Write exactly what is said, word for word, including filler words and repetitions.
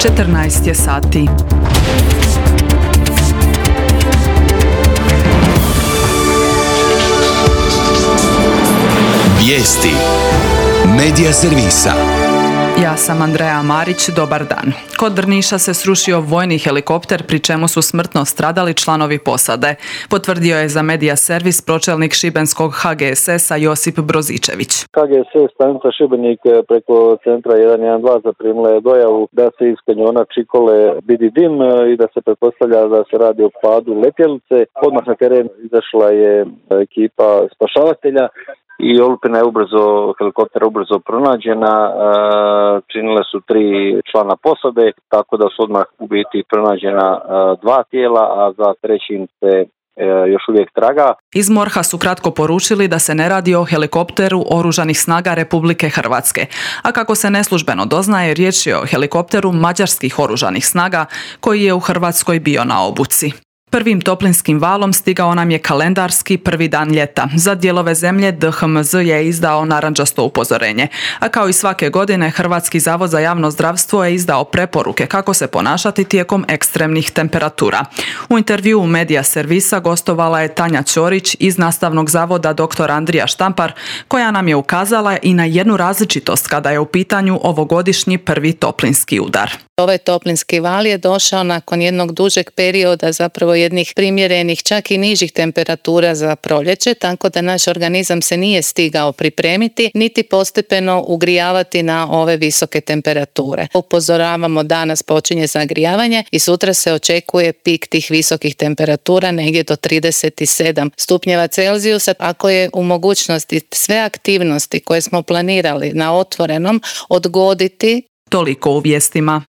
četrnaest je sati. Vijesti Medija servisa. Ja sam Andreja Marić, dobar dan. Kod Drniša se srušio vojni helikopter, pri čemu su smrtno stradali članovi posade. Potvrdio je za Medija servis pročelnik šibenskog H G S S-a Josip Brozičević. H G S S stanica Šibenik preko centra jedan jedan dva zaprimila je dojavu da se iz kanjona Čikole vidi dim i da se pretpostavlja da se radi o padu letjelice. Odmah na teren izašla je ekipa spašavatelja i olupina je ubrzo, helikopter ubrzo pronađena, činile su tri člana posade, tako da su odmah u biti pronađena dva tijela, a za trećim se još uvijek traga. Iz MORH-a su kratko poručili da se ne radi o helikopteru Oružanih snaga Republike Hrvatske, a kako se neslužbeno doznaje, riječ je o helikopteru Mađarskih oružanih snaga koji je u Hrvatskoj bio na obuci. Prvim toplinskim valom stigao nam je kalendarski prvi dan ljeta. Za dijelove zemlje D H M Z je izdao narandžasto upozorenje, a kao i svake godine Hrvatski zavod za javno zdravstvo je izdao preporuke kako se ponašati tijekom ekstremnih temperatura. U intervjuu Medija servisa gostovala je Tanja Ćorić iz Nastavnog zavoda dr. Andrija Štampar, koja nam je ukazala i na jednu različitost kada je u pitanju ovogodišnji prvi toplinski udar. Ovaj toplinski val je došao nakon jednog dužeg perioda, zapravo jednih primjerenih, čak i nižih temperatura za proljeće, tako da naš organizam se nije stigao pripremiti, niti postepeno ugrijavati na ove visoke temperature. Upozoravamo, danas počinje zagrijavanje i sutra se očekuje pik tih visokih temperatura negdje do trideset sedam stupnjeva Celzijusa. Ako je u mogućnosti sve aktivnosti koje smo planirali na otvorenom odgoditi. Toliko u vijestima.